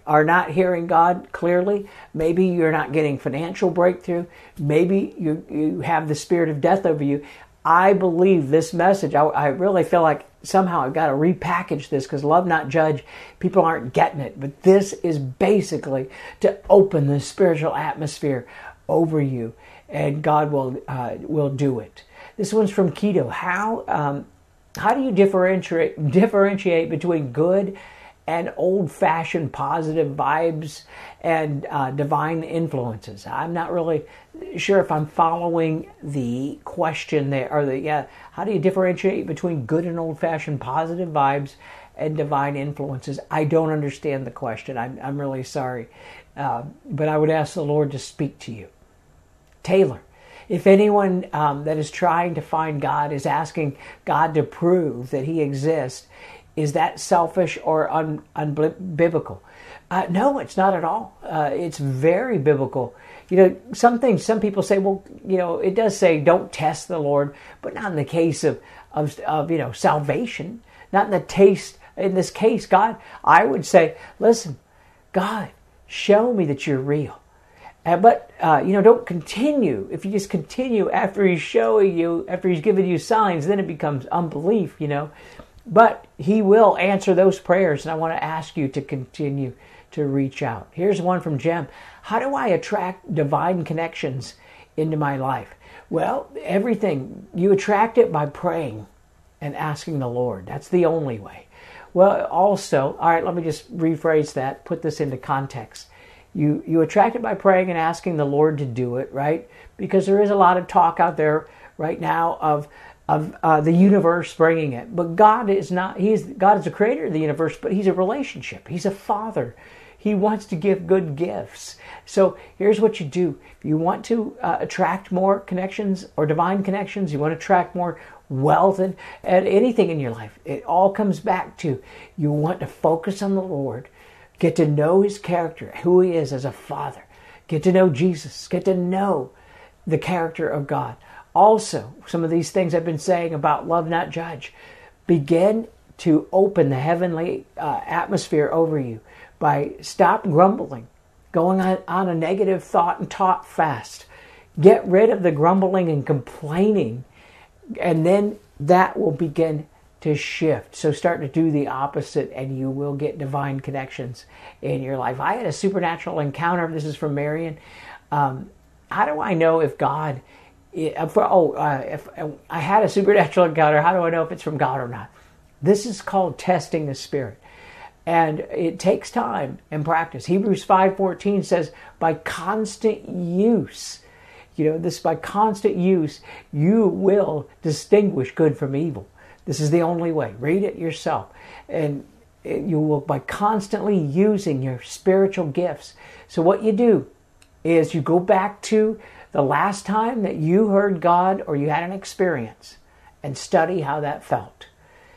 are not hearing God clearly. Maybe you're not getting financial breakthrough. Maybe you, you have the spirit of death over you. I believe this message, I, I really feel like somehow I've got to repackage this because love, not judge. People aren't getting it. But this is basically to open the spiritual atmosphere over you, and God will uh, will do it. This one's from Keto. How um, how do you differentiate differentiate between good and old-fashioned positive vibes and uh, divine influences? I'm not really sure if I'm following the question there, or the yeah. How do you differentiate between good and old-fashioned positive vibes and divine influences? I don't understand the question. I'm I'm really sorry, uh, but I would ask the Lord to speak to you. Taylor, if anyone um, that is trying to find God is asking God to prove that He exists, is that selfish or un, unbiblical? Uh, no, it's not at all. Uh, it's very biblical. You know, some things, some people say, well, you know, it does say don't test the Lord, but not in the case of, of, of you know, salvation. Not in the taste, in this case, God, I would say, listen, God, show me that you're real. Uh, but, uh, you know, don't continue. If you just continue after He's showing you, after He's giving you signs, then it becomes unbelief, you know. But He will answer those prayers, and I want to ask you to continue to reach out. Here's one from Jem. How do I attract divine connections into my life? Well, everything. You attract it by praying and asking the Lord. That's the only way. Well, also, all right, let me just rephrase that, put this into context. You you attract it by praying and asking the Lord to do it, right? Because there is a lot of talk out there right now of of uh, the universe bringing it. But God is not, He is, God is the creator of the universe, but He's a relationship. He's a father. He wants to give good gifts. So here's what you do. If you want to uh, attract more connections or divine connections, you want to attract more wealth and, and anything in your life, it all comes back to you want to focus on the Lord, get to know His character, who He is as a father, get to know Jesus, get to know the character of God. Also, some of these things I've been saying about love, not judge, begin to open the heavenly uh, atmosphere over you by stop grumbling, going on, on a negative thought and talk fast. Get rid of the grumbling and complaining, and then that will begin to shift. So start to do the opposite, and you will get divine connections in your life. I had a supernatural encounter. This is from Marion. Um, how do I know if God... For, oh, uh, if uh, I had a supernatural encounter, how do I know if it's from God or not? This is called testing the Spirit. And it takes time and practice. Hebrews five fourteen says, by constant use, you know, this by constant use, you will distinguish good from evil. This is the only way. Read it yourself. And you will, by constantly using your spiritual gifts. So what you do is you go back to the last time that you heard God or you had an experience and study how that felt.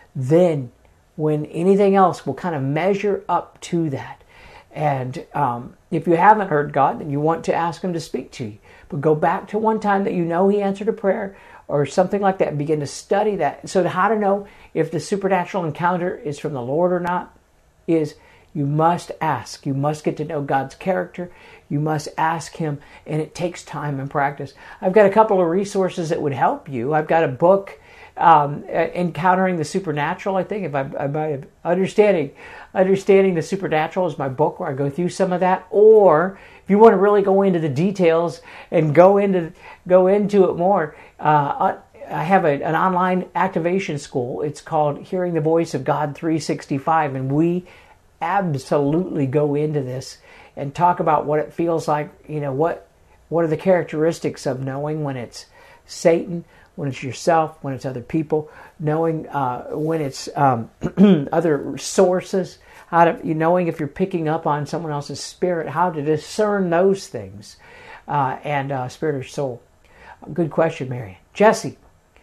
Then when anything else will kind of measure up to that. And um, if you haven't heard God, then you want to ask Him to speak to you. But go back to one time that you know He answered a prayer or something like that and begin to study that. So how to know if the supernatural encounter is from the Lord or not is you must ask. You must get to know God's character. You must ask Him, and it takes time and practice. I've got a couple of resources that would help you. I've got a book, um, Encountering the Supernatural, I think. If I, I might have understanding, understanding the Supernatural is my book where I go through some of that. Or if you want to really go into the details and go into go into it more, uh, I have a, an online activation school. It's called Hearing the Voice of God three sixty-five, and we absolutely go into this and talk about what it feels like, you know, what what are the characteristics of knowing when it's Satan, when it's yourself, when it's other people, knowing uh, when it's um, other sources, how to, you knowing if you're picking up on someone else's spirit, how to discern those things, uh, and uh, spirit or soul. Good question, Marion. Jesse,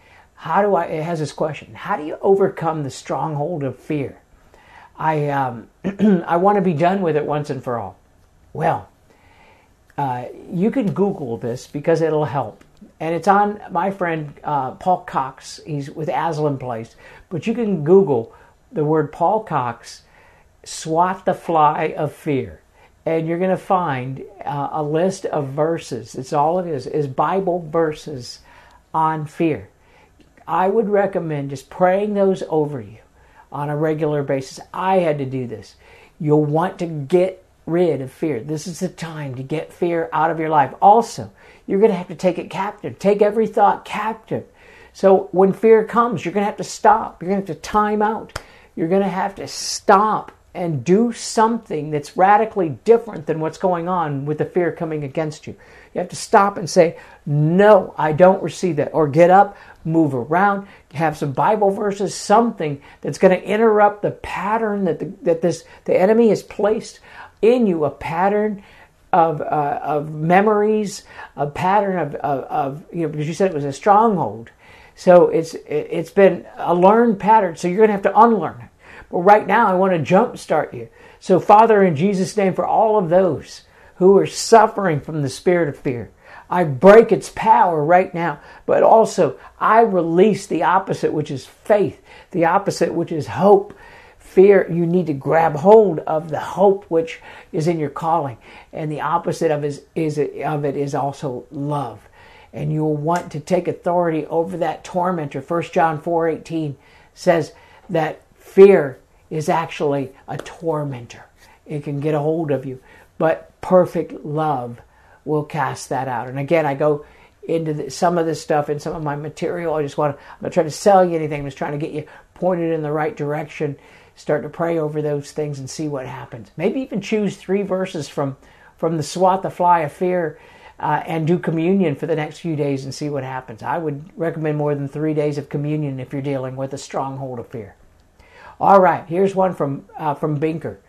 how do I, it has this question, how do you overcome the stronghold of fear? I um, I want to be done with it once and for all. Well, uh, you can Google this because it'll help. And it's on my friend uh, Paul Cox. He's with Aslan Place. But you can Google the word Paul Cox, Swat the Fly of Fear. And you're going to find uh, a list of verses. It's all it is, is Bible verses on fear. I would recommend just praying those over you on a regular basis. I had to do this. You'll want to get rid of fear. This is the time to get fear out of your life. Also, you're going to have to take it captive. Take every thought captive. So when fear comes, you're going to have to stop. You're going to have to time out. You're going to have to stop and do something that's radically different than what's going on with the fear coming against you. You have to stop and say, no, I don't receive that. Or get up, move around, have some Bible verses, something that's going to interrupt the pattern that the, that this the enemy has placed in you, a pattern of uh, of memories, a pattern of, of, of, you know, because you said it was a stronghold. So it's it's been a learned pattern, so you're going to have to unlearn it. But right now, I want to jumpstart you. So, Father, in Jesus' name, for all of those who are suffering from the spirit of fear, I break its power right now. But also, I release the opposite, which is faith. The opposite, which is hope. Fear, you need to grab hold of the hope which is in your calling. And the opposite of, is, is, of it is also love. And you'll want to take authority over that tormentor. First John four eighteen says that fear is actually a tormentor. It can get a hold of you. But perfect love will cast that out. And again, I go into the, some of this stuff in some of my material. I just want to, I'm not trying to sell you anything. I'm just trying to get you pointed in the right direction. Start to pray over those things and see what happens. Maybe even choose three verses from, from the Swat the Fly of Fear uh, and do communion for the next few days and see what happens. I would recommend more than three days of communion if you're dealing with a stronghold of fear. All right, here's one from uh, from Binker.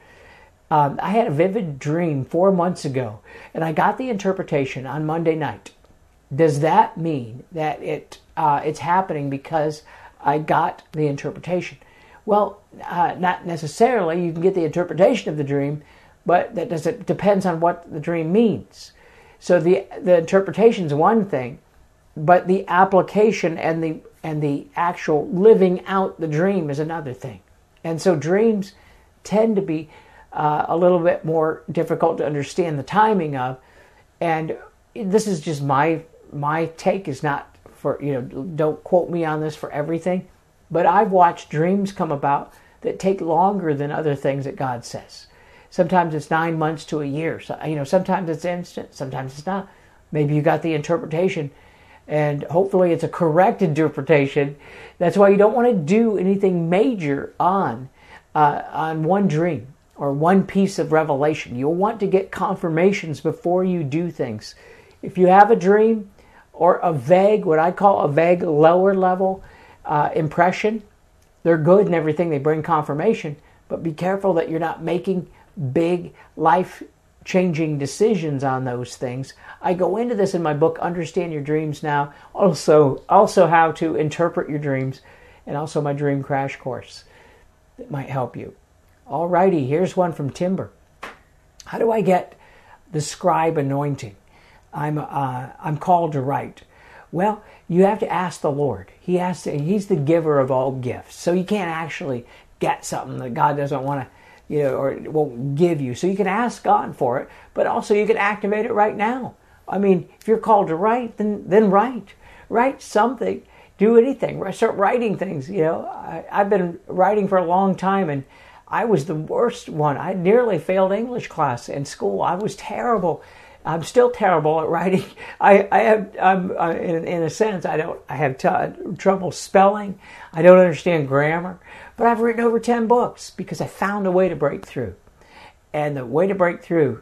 Um, I had a vivid dream four months ago, and I got the interpretation on Monday night. Does that mean that it uh, it's happening because I got the interpretation? Well, uh, not necessarily. You can get the interpretation of the dream, but that does it depends on what the dream means. So the the interpretation is one thing, but the application and the and the actual living out the dream is another thing. And so dreams tend to be uh, a little bit more difficult to understand the timing of. And this is just my my take, is not for, you know, don't quote me on this for everything. But I've watched dreams come about that take longer than other things that God says. Sometimes it's nine months to a year. So, you know, sometimes it's instant, sometimes it's not. Maybe you got the interpretation, and hopefully it's a correct interpretation. That's why you don't want to do anything major on uh, on one dream or one piece of revelation. You'll want to get confirmations before you do things. If you have a dream or a vague, what I call a vague lower level uh, impression, they're good and everything. They bring confirmation. But be careful that you're not making big life-changing decisions on those things. I go into this in my book, Understand Your Dreams Now. Also, also how to interpret your dreams, and also my dream crash course that might help you. Alrighty, here's one from Timber. How do I get the scribe anointing? I'm uh, I'm called to write. Well, you have to ask the Lord. He has to. He's the giver of all gifts, so you can't actually get something that God doesn't want to, you know, or won't give you. So you can ask God for it, but also you can activate it right now. I mean, if you're called to write, then then write. Write something. Do anything. Start writing things. You know, I, I've been writing for a long time, and I was the worst one. I nearly failed English class in school. I was terrible. I'm still terrible at writing. I, I have, I'm, uh, in, in a sense, I don't. I have t- trouble spelling. I don't understand grammar. But I've written over ten books because I found a way to break through. And the way to break through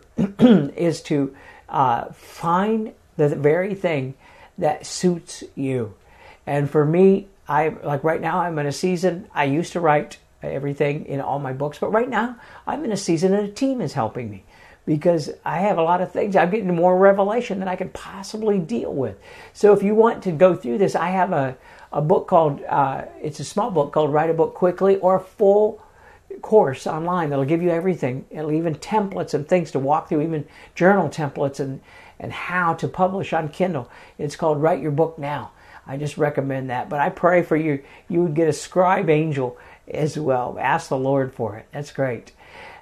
is to uh, find the very thing that suits you. And for me, I like right now I'm in a season. I used to write everything in all my books, but right now I'm in a season and a team is helping me because I have a lot of things. I'm getting more revelation than I can possibly deal with. So if you want to go through this, I have a, a book called, uh, it's a small book called Write a Book Quickly, or a full course online that'll give you everything. It'll even templates and things to walk through, even journal templates and, and how to publish on Kindle. It's called Write Your Book Now. I just recommend that. But I pray for you, you would get a scribe angel as well. Ask the Lord for it. That's great.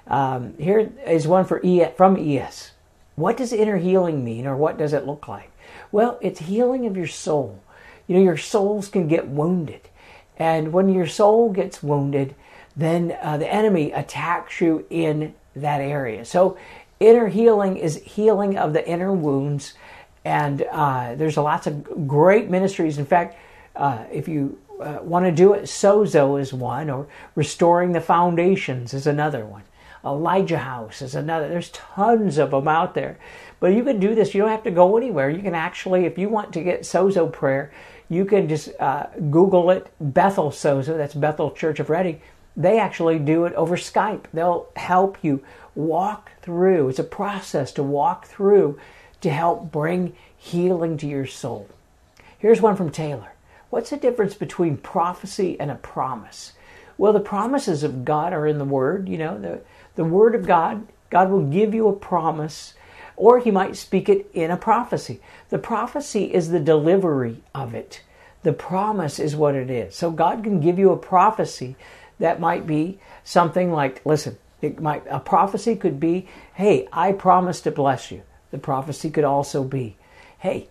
Um, here is one for e, from E S. What does inner healing mean, or what does it look like? Well, it's healing of your soul. You know, your souls can get wounded. And when your soul gets wounded, then uh, the enemy attacks you in that area. So inner healing is healing of the inner wounds. And uh, there's lots of great ministries. In fact, uh, if you uh, want to do it, Sozo is one, or Restoring the Foundations is another one. Elijah House is another. There's tons of them out there. But you can do this. You don't have to go anywhere. You can actually, if you want to get Sozo prayer, you can just uh, Google it, Bethel Sozo. That's Bethel Church of Reading. They actually do it over Skype. They'll help you walk through. It's a process to walk through to help bring healing to your soul. Here's one from Taylor. What's the difference between prophecy and a promise? Well, the promises of God are in the Word. You know, the, the Word of God, God will give you a promise, or He might speak it in a prophecy. The prophecy is the delivery of it. The promise is what it is. So God can give you a prophecy that might be something like, listen, it might, a prophecy could be, hey, I promise to bless you. The prophecy could also be, hey,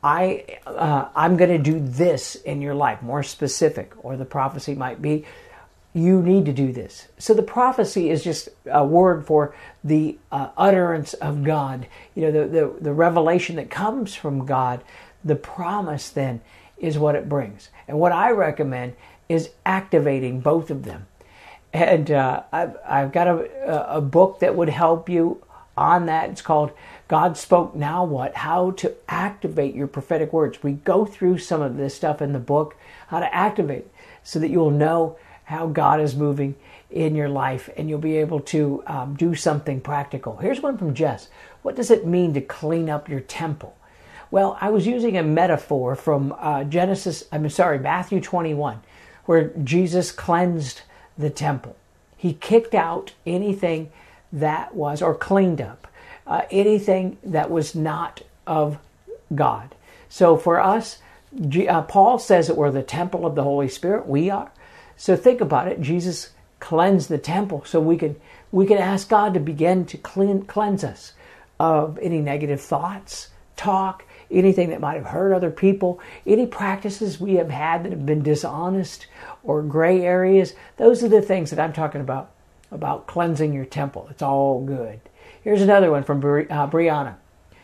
I, uh, I'm going to do this in your life, more specific. Or the prophecy might be, you need to do this. So the prophecy is just a word for the uh, utterance of God. You know, the, the, the revelation that comes from God. The promise then is what it brings. And what I recommend is activating both of them. And uh, I've, I've got a, a book that would help you on that. It's called God Spoke Now What? How to Activate Your Prophetic Words. We go through some of this stuff in the book, how to activate, so that you'll know how God is moving in your life, and you'll be able to um, do something practical. Here's one from Jess. What does it mean to clean up your temple? Well, I was using a metaphor from uh, Genesis, I'm sorry, Matthew twenty-one, where Jesus cleansed the temple. He kicked out anything that was, or cleaned up, uh, anything that was not of God. So for us, G- uh, Paul says that we're the temple of the Holy Spirit. We are. So think about it. Jesus cleansed the temple, so we can we can ask God to begin to clean, cleanse us of any negative thoughts, talk, anything that might have hurt other people, any practices we have had that have been dishonest or gray areas. Those are the things that I'm talking about, about cleansing your temple. It's all good. Here's another one from Bri- uh, Brianna.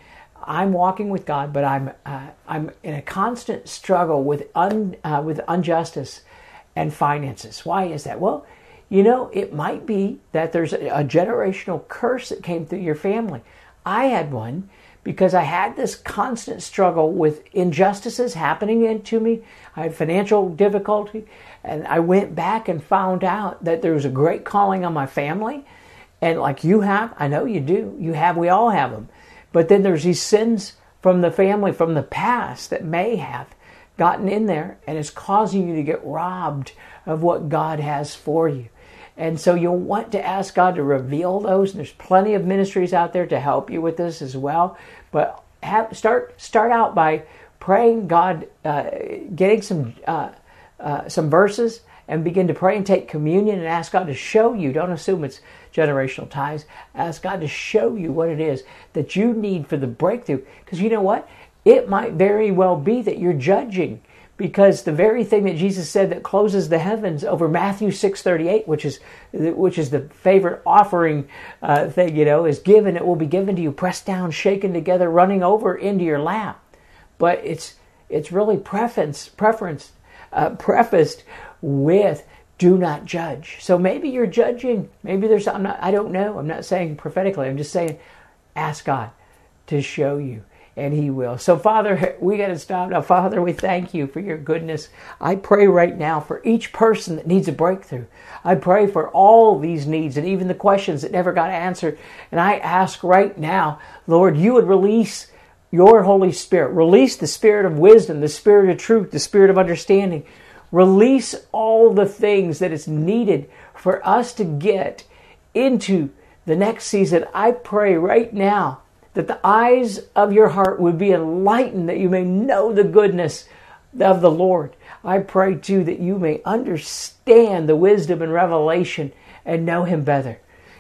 I'm walking with God, but I'm uh, I'm in a constant struggle with un, uh, with injustice and finances. Why is that? Well, you know, it might be that there's a, a generational curse that came through your family. I had one because I had this constant struggle with injustices happening to me. I had financial difficulty, and I went back and found out that there was a great calling on my family. And like you have, I know you do, you have, we all have them. But then there's these sins from the family, from the past, that may have gotten in there and is causing you to get robbed of what God has for you. And so you'll want to ask God to reveal those. There's plenty of ministries out there to help you with this as well. But have, start start out by praying God, uh, getting some uh, uh, some verses, and begin to pray and take communion and ask God to show you. Don't assume it's generational ties. Ask God to show you what it is that you need for the breakthrough. Because you know what? It might very well be that you're judging, because the very thing that Jesus said that closes the heavens over Matthew six thirty-eight, which is which is the favorite offering uh, thing, you know, is given, it will be given to you, pressed down, shaken together, running over into your lap. But it's it's really preference, preference, uh, prefaced with do not judge. So maybe you're judging. Maybe there's, I'm not, I don't know. I'm not saying prophetically. I'm just saying ask God to show you. And He will. So, Father, we got to stop now. Father, we thank You for Your goodness. I pray right now for each person that needs a breakthrough. I pray for all these needs and even the questions that never got answered. And I ask right now, Lord, You would release Your Holy Spirit. Release the Spirit of wisdom, the Spirit of truth, the Spirit of understanding. Release all the things that is needed for us to get into the next season. I pray right now that the eyes of your heart would be enlightened, that you may know the goodness of the Lord. I pray too that you may understand the wisdom and revelation and know Him better.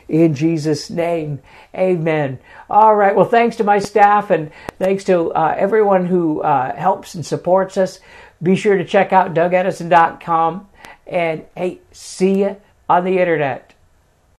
in Jesus' name. Amen. All right. Well, thanks to my staff and thanks to uh, everyone who uh, helps and supports us. Be sure to check out Doug Edison dot com. And hey, see you on the internet.